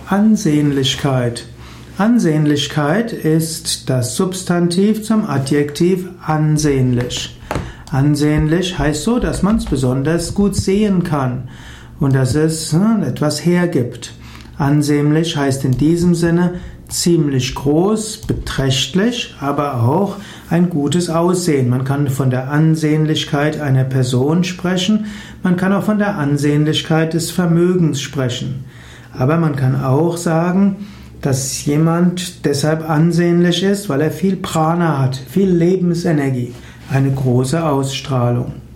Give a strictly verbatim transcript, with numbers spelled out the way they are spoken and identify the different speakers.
Speaker 1: Ansehnlichkeit. Ansehnlichkeit ist das Substantiv zum Adjektiv ansehnlich. Ansehnlich heißt so, dass man es besonders gut sehen kann und dass es hm, etwas hergibt. Ansehnlich heißt in diesem Sinne ziemlich groß, beträchtlich, aber auch ein gutes Aussehen. Man kann von der Ansehnlichkeit einer Person sprechen, man kann auch von der Ansehnlichkeit des Vermögens sprechen. Aber man kann auch sagen, dass jemand deshalb ansehnlich ist, weil er viel Prana hat, viel Lebensenergie, eine große Ausstrahlung.